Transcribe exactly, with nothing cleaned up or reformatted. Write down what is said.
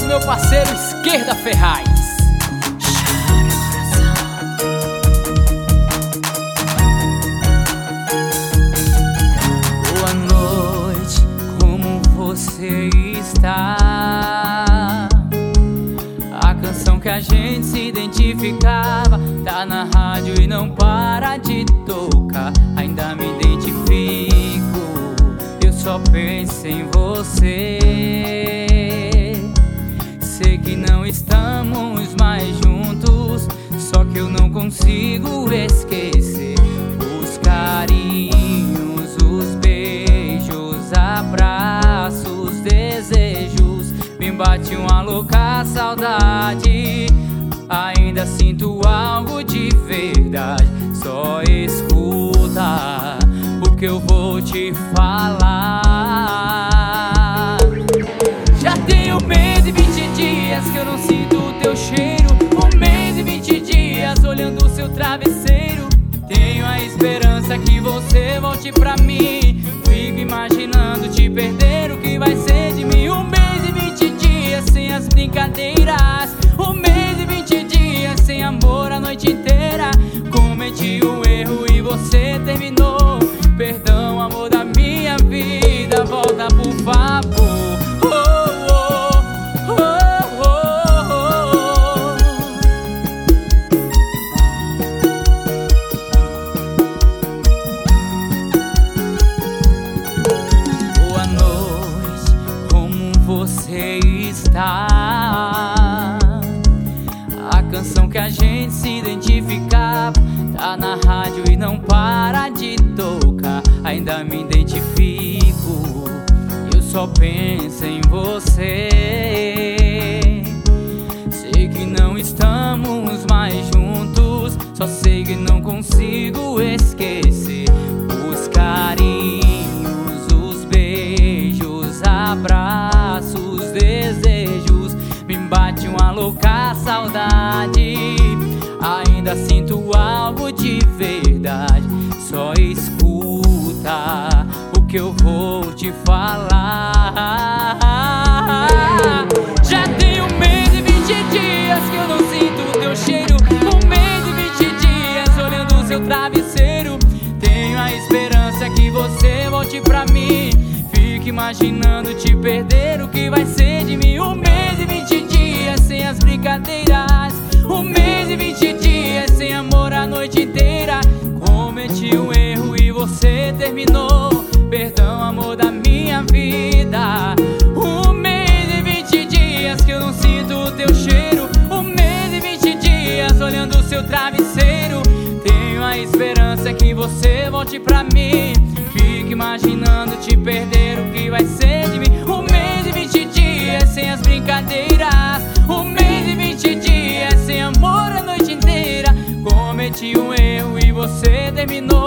abraço, meu parceiro Esquerda Ferraz. Boa noite, como você está? A canção que a gente se identificava tá na rádio e não para de tocar. Ainda me identifico, eu só penso em você. Sei que não estamos mais juntos, só que eu não consigo esquecer os carinhos, os beijos, abraços, desejos. Me bate uma louca saudade, ainda sinto algo de verdade. Só escuta o que eu vou te falar. Já tem um mês e vinte dias que eu não sinto o teu cheiro. Um mês e vinte dias olhando o seu travesseiro. Tenho a esperança que você volte pra mim. Fico imaginando te perder, o que vai ser de mim. Um mês e vinte dias sem as brincadeiras. Um mês e vinte dias sem amor a noite inteira. Cometi um erro e você terminou. Perdão, amor da minha vida, volta por favor. Oh, oh, oh, oh, oh. Boa noite, como você está? A canção que a gente se identificava tá na rádio e não para de tocar. Ainda me identifico, eu só penso em você. Sei que não estamos mais juntos, só sei que não consigo esquecer os carinhos, os beijos, abraços, desejos. Me bate uma louca saudade, ainda sinto algo de verdade. Só escuta o que eu vou te falar. Já tem um mês e vinte dias que eu não sinto o teu cheiro. Um mês e vinte dias olhando o seu travesseiro. Tenho a esperança que você volte pra mim. Fico imaginando te perder, o que vai ser de mim. Um mês e vinte dias sem as brincadeiras. Um mês e vinte dias sem amor a noite inteira. Cometi um erro e você terminou. Perdão, amor da minha vida. Um mês e vinte dias que eu não sinto o teu cheiro. Um mês e vinte dias olhando o seu travesseiro. Tenho a esperança que você volte pra mim. Fico imaginando te perder, o que vai ser de mim. Um mês e vinte dias sem as brincadeiras. Um mês e vinte dias sem amor a noite inteira. Cometi um erro e você terminou.